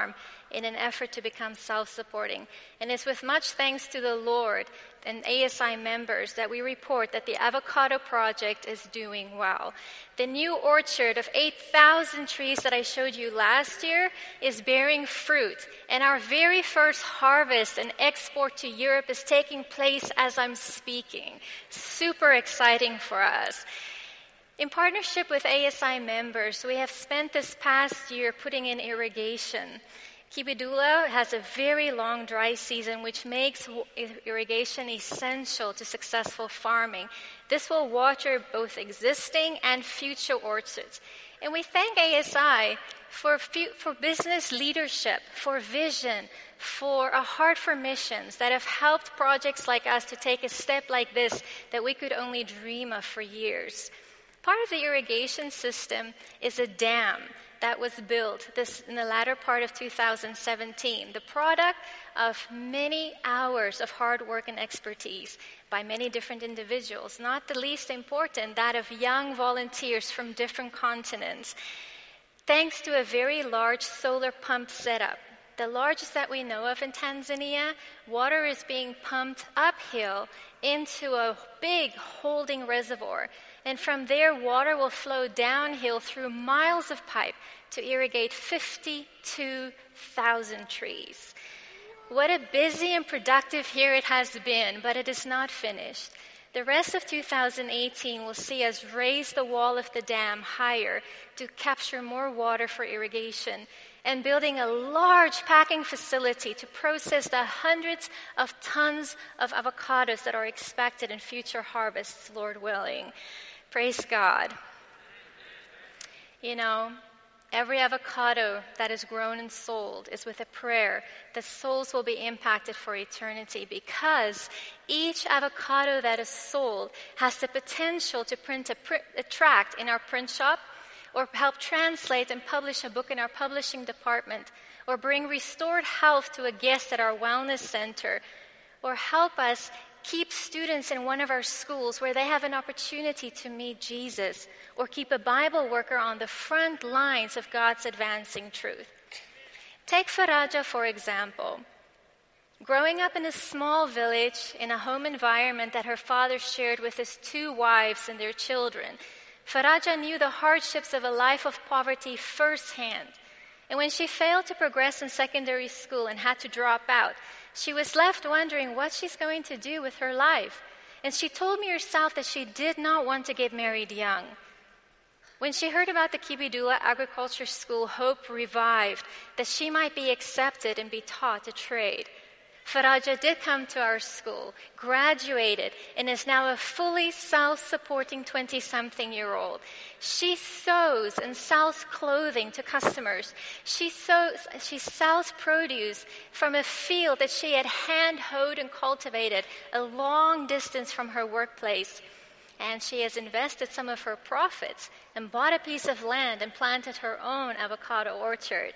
in an effort to become self-supporting. And it's with much thanks to the Lord and ASI members that we report that the avocado project is doing well. The new orchard of 8,000 trees that I showed you last year is bearing fruit, and our very first harvest and export to Europe is taking place as I'm speaking. Super exciting for us. In partnership with ASI members, we have spent this past year putting in irrigation. Quibidula has a very long dry season, which makes irrigation essential to successful farming. This will water both existing and future orchards. And we thank ASI for business leadership, for vision, for a heart for missions that have helped projects like us to take a step like this that we could only dream of for years. Part of the irrigation system is a dam that was built in the latter part of 2017, the product of many hours of hard work and expertise by many different individuals, not the least important, that of young volunteers from different continents. Thanks to a very large solar pump setup, the largest that we know of in Tanzania, water is being pumped uphill into a big holding reservoir. And from there, water will flow downhill through miles of pipe to irrigate 52,000 trees. What a busy and productive year it has been, but it is not finished. The rest of 2018 will see us raise the wall of the dam higher to capture more water for irrigation, and building a large packing facility to process the hundreds of tons of avocados that are expected in future harvests, Lord willing. Praise God. You know, every avocado that is grown and sold is with a prayer that souls will be impacted for eternity, because each avocado that is sold has the potential to print a tract in our print shop, or help translate and publish a book in our publishing department, or bring restored health to a guest at our wellness center, or help us keep students in one of our schools where they have an opportunity to meet Jesus, or keep a Bible worker on the front lines of God's advancing truth. Take Faraja, for example. Growing up in a small village in a home environment that her father shared with his 2 wives and their children, Faraja knew the hardships of a life of poverty firsthand. And when she failed to progress in secondary school and had to drop out, she was left wondering what she's going to do with her life. And she told me herself that she did not want to get married young. When she heard about the Quibidula Agriculture School, hope revived that she might be accepted and be taught a trade. Faraja did come to our school, graduated, and is now a fully self-supporting 20-something-year-old. She sews and sells clothing to customers. She sells produce from a field that she had hand-hoed and cultivated a long distance from her workplace. And she has invested some of her profits and bought a piece of land and planted her own avocado orchard.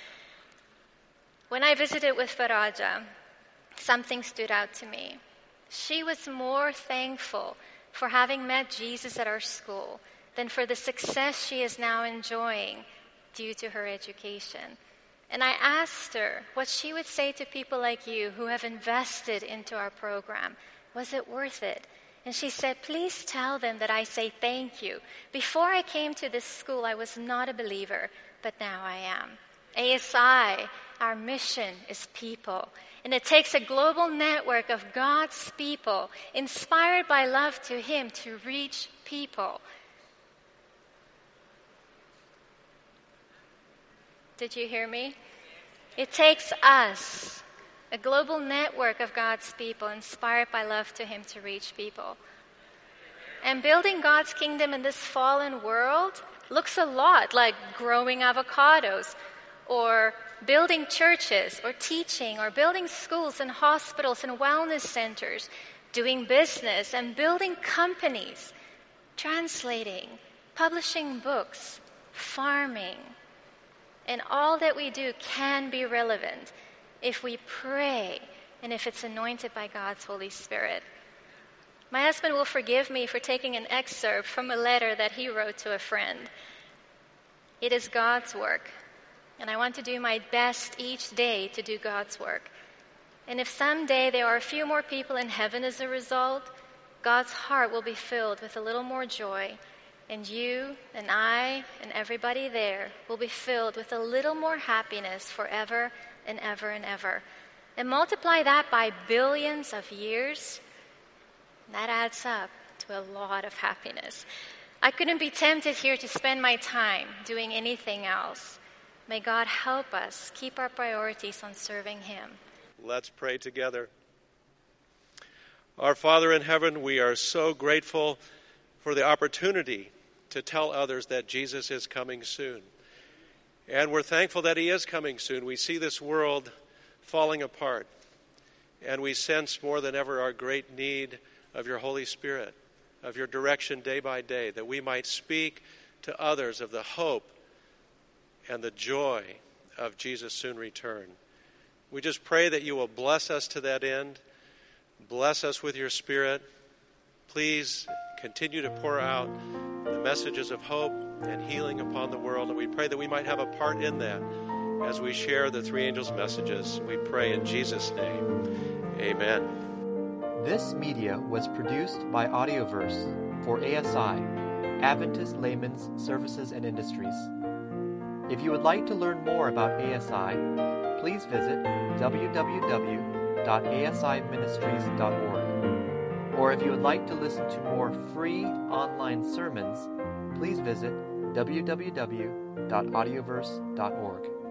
When I visited with Faraja, something stood out to me. She was more thankful for having met Jesus at our school than for the success she is now enjoying due to her education. And I asked her what she would say to people like you who have invested into our program. Was it worth it? And she said, please tell them that I say thank you. Before I came to this school, I was not a believer, but now I am. ASI, our mission is people. And it takes a global network of God's people, inspired by love to Him, to reach people. Did you hear me? It takes us, a global network of God's people, inspired by love to Him, to reach people. And building God's kingdom in this fallen world looks a lot like growing avocados, or building churches, or teaching, or building schools and hospitals and wellness centers, doing business and building companies, translating, publishing books, farming. And all that we do can be relevant if we pray and if it's anointed by God's Holy Spirit. My husband will forgive me for taking an excerpt from a letter that he wrote to a friend. It is God's work. and I want to do my best each day to do God's work. And if someday there are a few more people in heaven as a result, God's heart will be filled with a little more joy, and you and I and everybody there will be filled with a little more happiness forever and ever and ever. And multiply that by billions of years, that adds up to a lot of happiness. I couldn't be tempted here to spend my time doing anything else. May God help us keep our priorities on serving Him. Let's pray together. Our Father in heaven, we are so grateful for the opportunity to tell others that Jesus is coming soon. And we're thankful that He is coming soon. We see this world falling apart, and we sense more than ever our great need of your Holy Spirit, of your direction day by day, that we might speak to others of the hope and the joy of Jesus' soon return. We just pray that you will bless us to that end. Bless us with your Spirit. Please continue to pour out the messages of hope and healing upon the world, and we pray that we might have a part in that as we share the three angels' messages. We pray in Jesus' name. Amen. This media was produced by Audioverse for ASI, Adventist Layman's Services and Industries. If you would like to learn more about ASI, please visit www.asiministries.org. Or if you would like to listen to more free online sermons, please visit www.audioverse.org.